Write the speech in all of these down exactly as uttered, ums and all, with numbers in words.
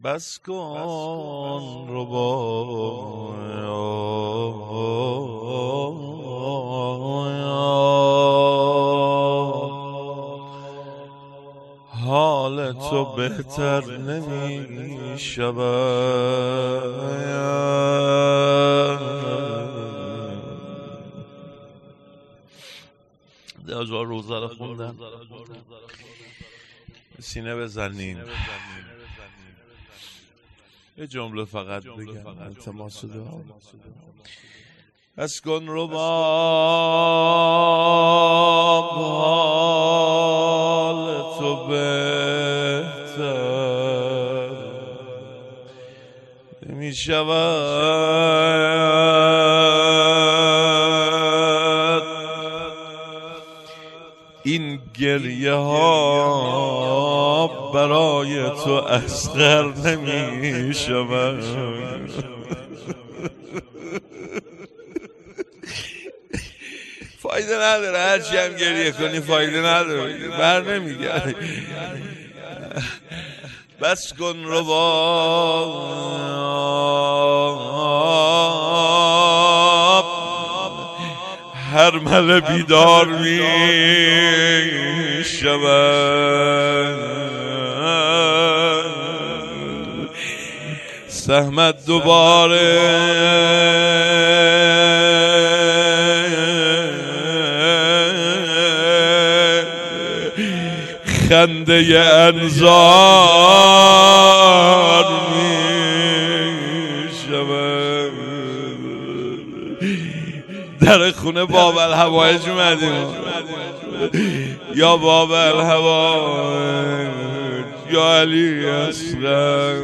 بس کن ربایا حال تو بهتر نمی شود. دجا روزه رو خوندم، سینه بزنین یه جمله فقط بگم التماس دعا. بس کن رباب حال تو بهتر نمی شود. این گریه ها برای تو اصغر نمی شود. فایده نداره، هرچی هم گریه کنی فایده نداره، بر نمیگرد. بس کن رباب هر مل بیدار می شود. سهمت دوباره خنده انظار می شود. در خونه باب الهوایج اومدیم، یا باب الهوایج یا علی اصغر.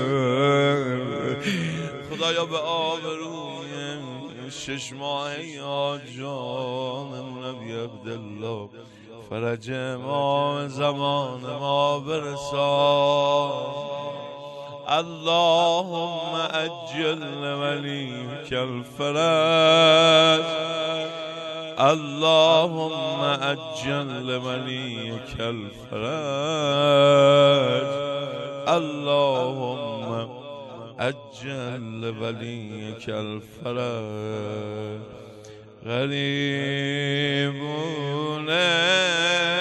خدایا به آبروی شش ماهه یا جان نبی عبدالله فرج امام زمان ما برسان. اللهم اجل ولیک الفرج، اللهم اجل ولیک الفرج، اللهم اجل ولیک الفرج. غریبونه